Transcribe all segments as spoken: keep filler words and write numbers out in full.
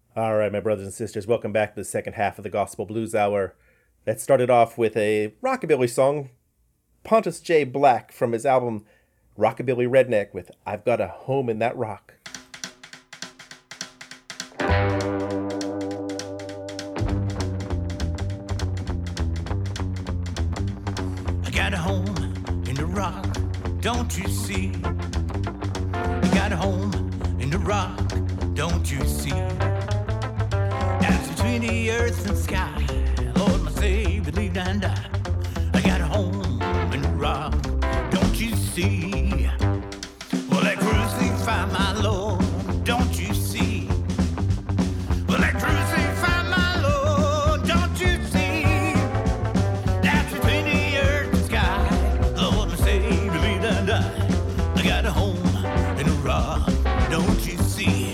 All right, my brothers and sisters, welcome back to the second half of the Gospel Blues Hour. That started off with a rockabilly song, Pontus J. Black from his album Rockabilly Redneck with I've Got a Home in That Rock. I got a home in the rock, don't you see? I got a home in the rock, don't you see? That's between the earth and sky, Lord, my Savior, believe and die. I got a home in the rock, don't you see? Well, that crucify my Lord, don't you see? Well, that crucify my Lord, don't you see? That's between the earth and sky, Lord, my Savior, believe and die. I got a home in the rock, don't you see?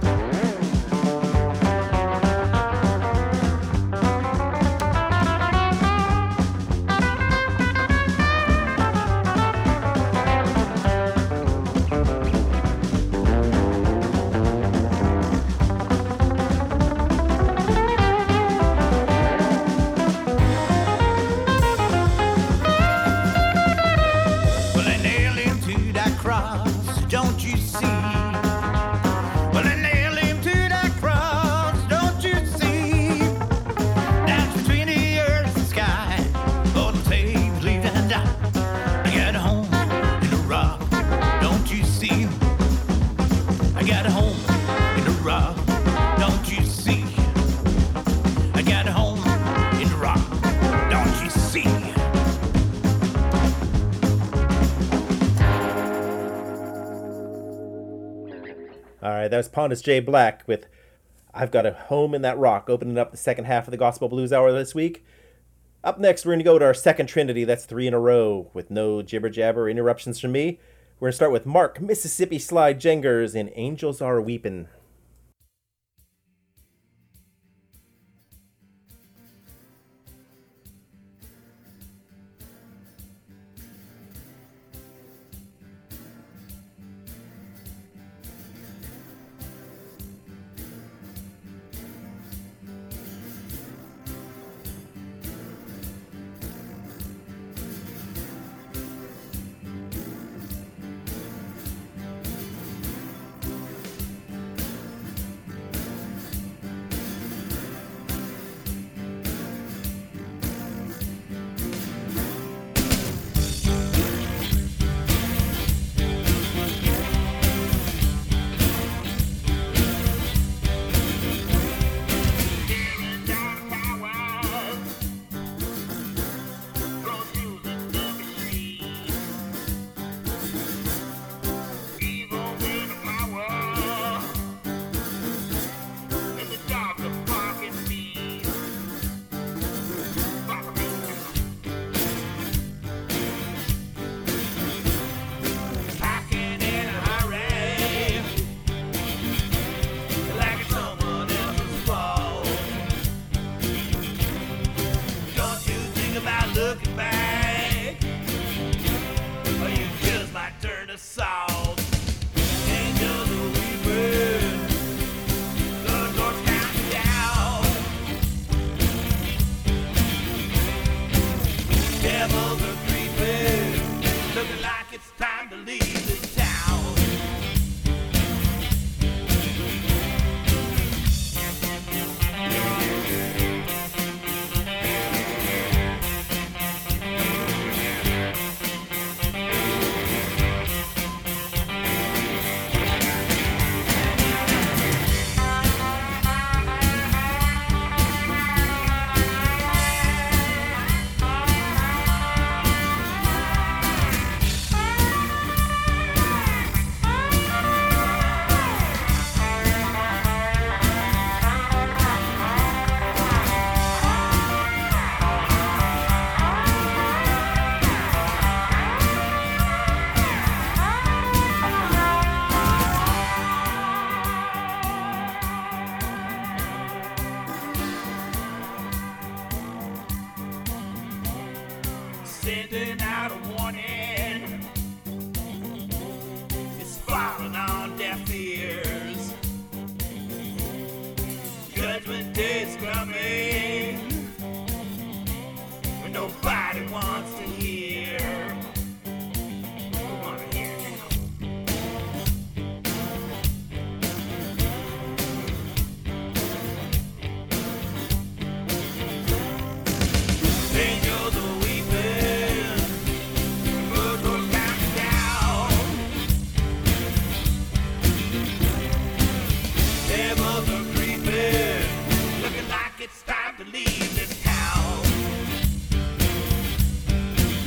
That was Pontus J. Black with I've Got a Home in That Rock, opening up the second half of the Gospel Blues Hour this week. Up next, we're going to go to our second Trinity. That's three in a row with no jibber jabber or interruptions from me. We're going to start with Mark, Mississippi Slide Jengers in Angels Are Weepin'. Sending out a warning, it's falling on deaf ears. Judgment Day's coming when nobody wants to hear. Who wanna hear now? Angels are weeping, the birds were counting down. Devils are creeping, looking like it's time to leave this town.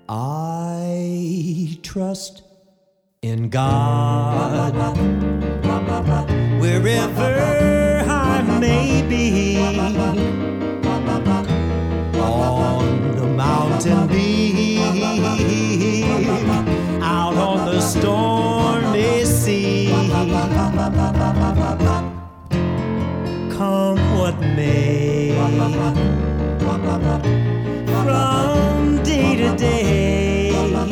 I trust in God, wherever I may be, on the mountain peak, out on the stormy sea, come what may, from day to day,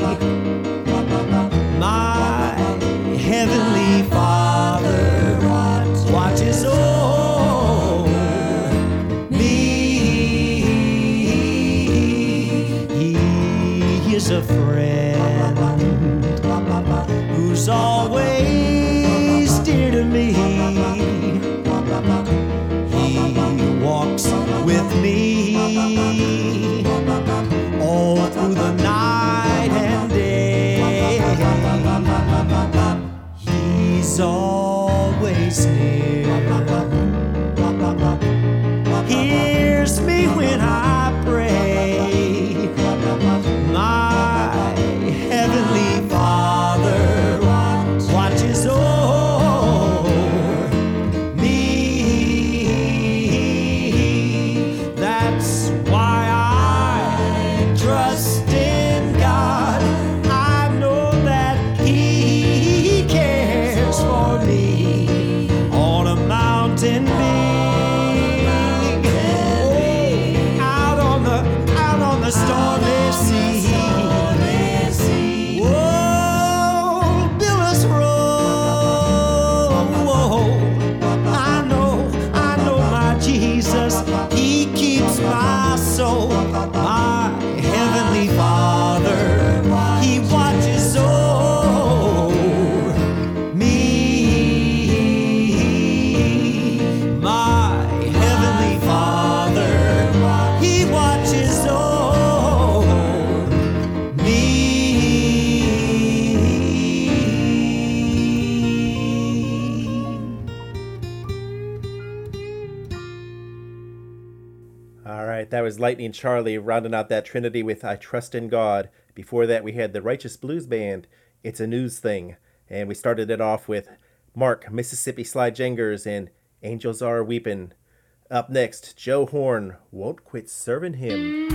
my heavenly Father watches over me. He is a friend who's always dear to me. He walks with me all through the night and day. He's always near, hears me when I pray. My heavenly Father watches over me. That's why I trust in God. I know that He cares for me on a mountain big, oh, out on the out on the stormy sea. Oh, Billis Road. Whoa, I know, I know my Jesus. He keeps my soul. My heavenly Father, He watches over me. My heavenly Father, He watches over me. All right, that was Lightning Charlie rounding out that trinity with I Trust in God. Before that, we had the Righteous Blues Band, It's a News Thing. And we started it off with Mark, Mississippi Slide Jengers, and Angels Are Weepin'. Up next, Joe Horn, Won't Quit Serving Him.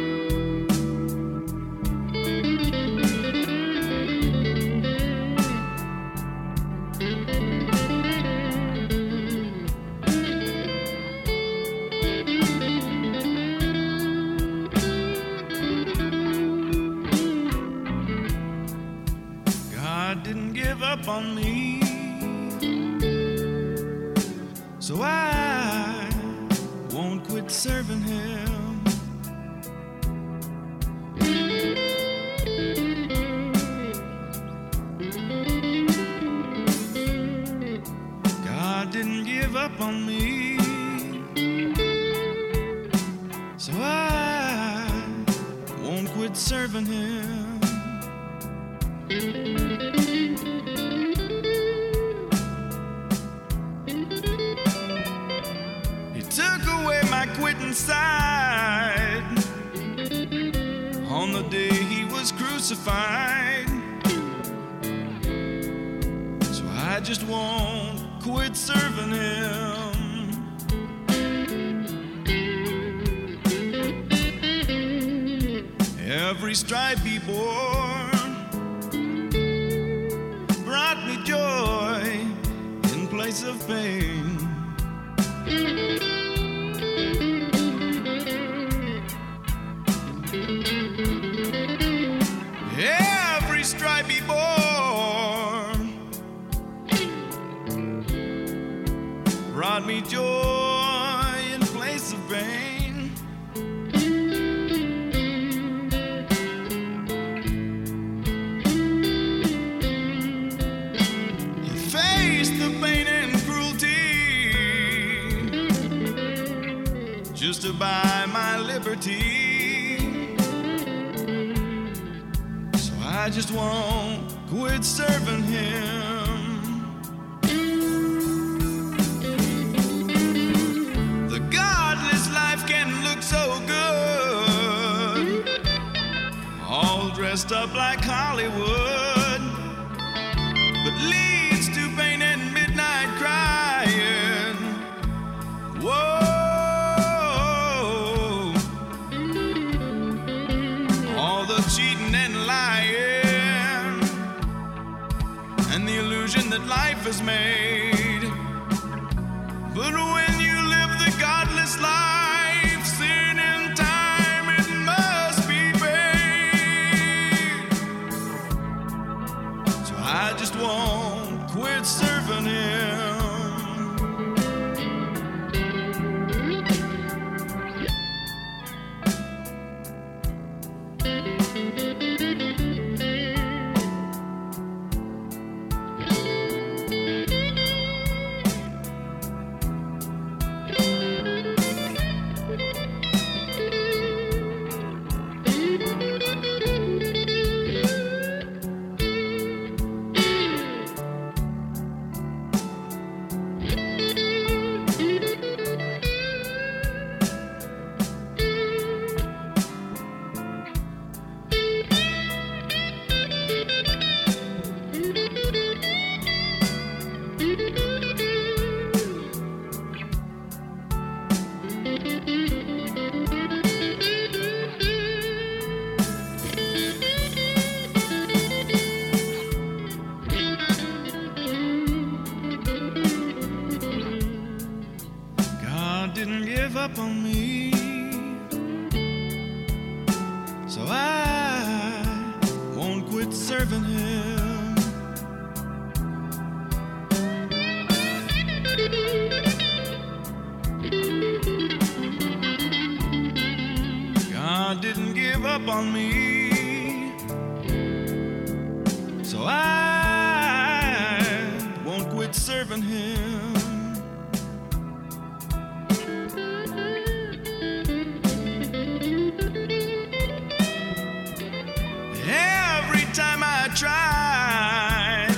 God didn't give up on me, so I won't quit serving Him. God didn't give up on me, so I won't quit serving Him. He took away my quitting side on the day He was crucified, so I just won't quit serving Him. Every stripe He bore brought me joy in place of pain. Every stripe He bore brought me joy in place of pain. He faced the pain and cruelty just to buy my liberty, so I just won't quit serving Him. The godless life can look so good, all dressed up like Hollywood, but leads to pain and midnight crying. Whoa, all the cheating and lying, and the illusion that life is made. But when you live the godless life, sin and time, it must be paid. So I just won't quit serving him. Up on me, so I won't quit serving him. God didn't give up on me, so I won't quit serving him. Time I tried,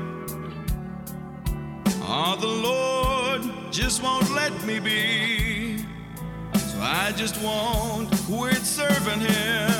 oh, the Lord just won't let me be, so I just won't quit serving him.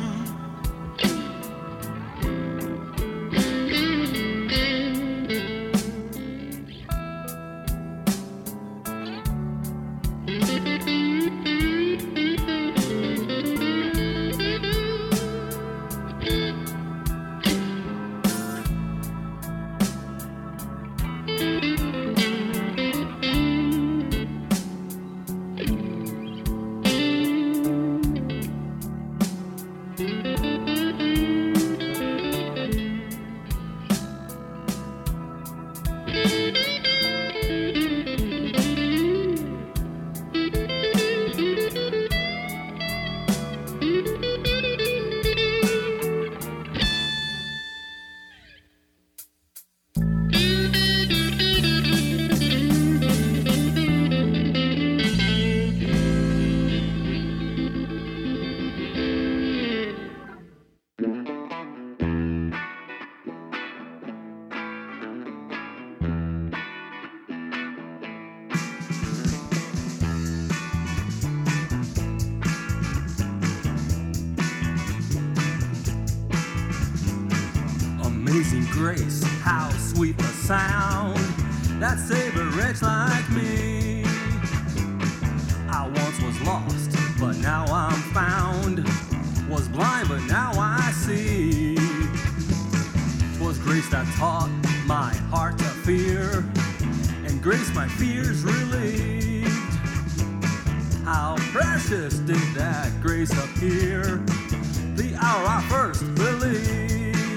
Amazing grace, how sweet the sound that saved a wretch like me. I once was lost, but now I'm found. Was blind, but now I see. 'Twas grace that taught my heart to fear, and grace my fears relieved. How precious did that grace appear the hour I first believed.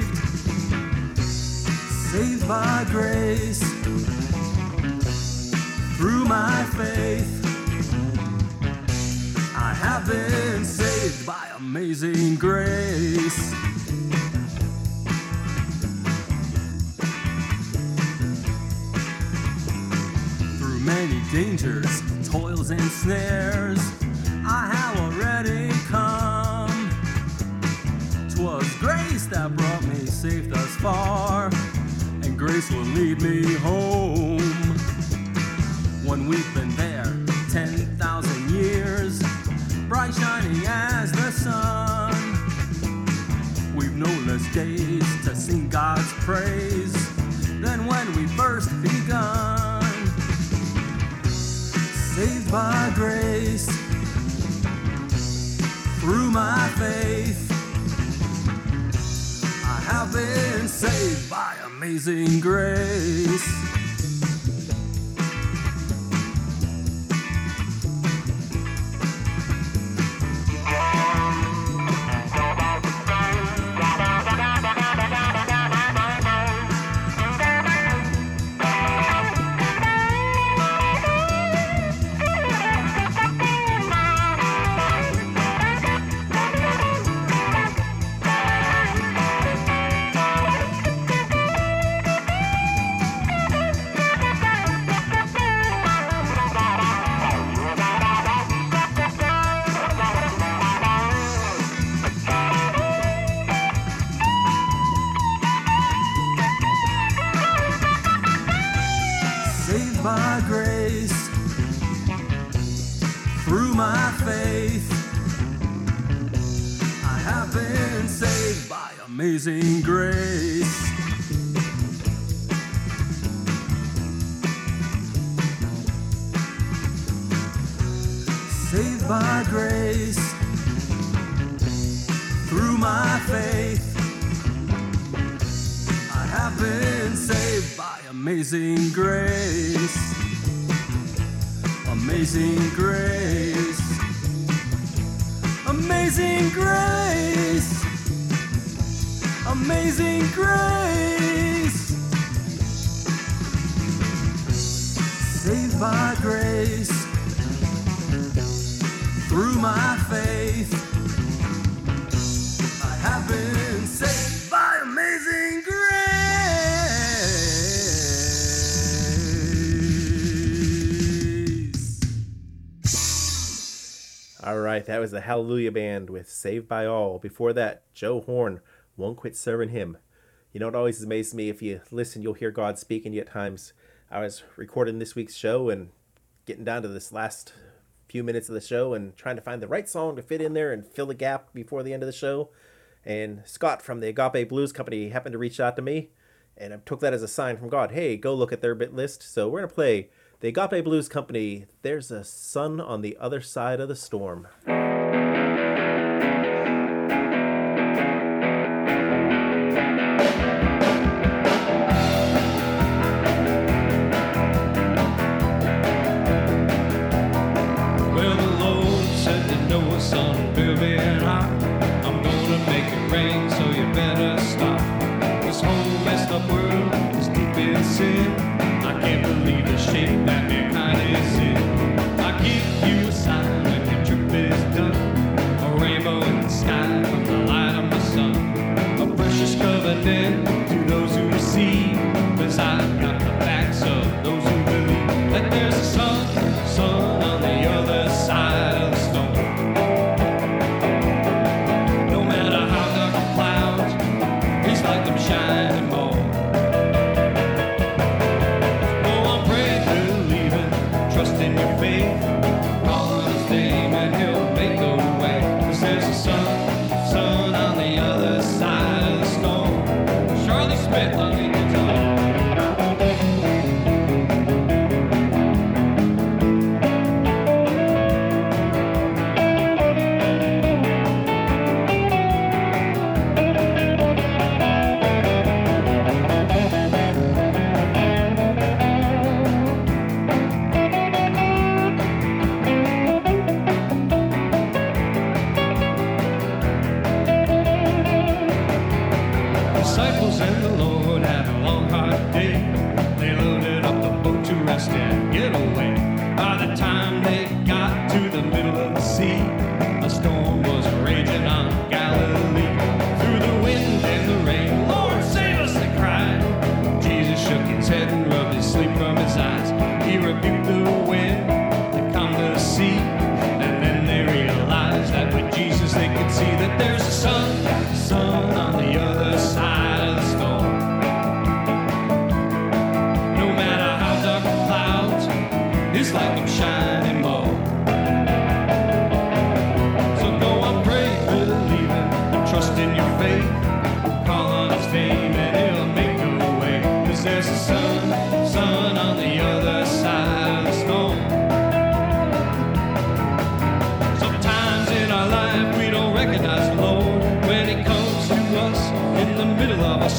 Saved by grace, through my faith, I have been saved by amazing grace. Through many dangers, toils and snares, I have already come. 'Twas grace that brought me safe thus far, and grace will lead me home. When we've been there ten thousand years, bright shining as the sun, we've days to sing God's praise than when we first begun. Saved by grace, through my faith, I have been saved by amazing grace. By grace, through my faith, I have been saved by amazing grace. Saved by grace, through my faith, I have been saved by amazing grace. Amazing grace. Amazing grace. Amazing grace. Saved by grace. Through my faith, I have been saved by amazing grace. All right, that was the Hallelujah Band with Saved by All. Before that, Joe Horn, Won't Quit Serving Him. You know, it always amazes me, if you listen, you'll hear God speaking to you at times. I was recording this week's show and getting down to this last few minutes of the show and trying to find the right song to fit in there and fill the gap before the end of the show. And Scott from the Agape Blues Company happened to reach out to me, and I took that as a sign from God. Hey, go look at their bit list. So we're going to play the Agape Blues Company, There's a Sun on the Other Side of the Storm. Well, the Lord said to Noah, son, build me an ark. I'm gonna make it rain, so you better stop. This whole messed up world is deep in sin. I can't believe the shape that mankind is in. I give you a sign when your trip is done. A rainbow in the sky from the light of my sun. A precious covenant to those who receive. Cause I've got the backs of those who believe that there's a sun, sun on the other side of the storm.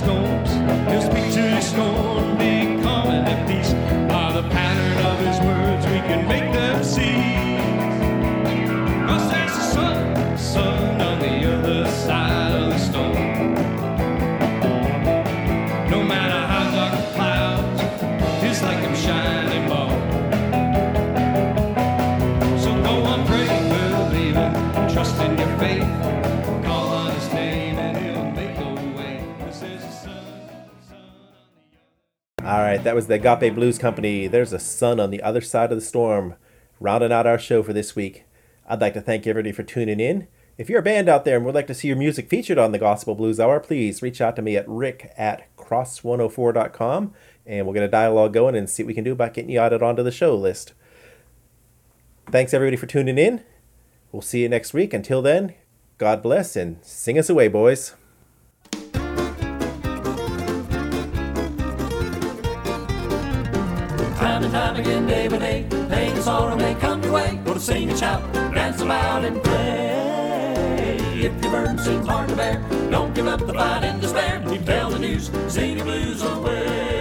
storms. He'll speak to the storm, be calm and at peace. By the pattern of his words, we can make them see. Cause there's a sun, sun on the other side of the storm. No matter how dark the clouds, it's like them shining ball. So go on praying, believing, trust in your faith. Call on his name and he'll make a way. 'Cause there's a sun, sun on the other. All right, that was the Agape Blues Company. There's a sun on the other side of the storm. Rounding out our show for this week. I'd like to thank everybody for tuning in. If you're a band out there and would like to see your music featured on the Gospel Blues Hour, please reach out to me at rick at cross one oh four dot com, and we'll get a dialogue going and see what we can do about getting you added onto the show list. Thanks, everybody, for tuning in. We'll see you next week. Until then, God bless, and sing us away, boys. Time and time again, day by day, pain and sorrow may come your way. Go to sing and shout, dance about and play. If your burden seems hard to bear, don't give up the fight and despair. You tell the news, sing the blues away.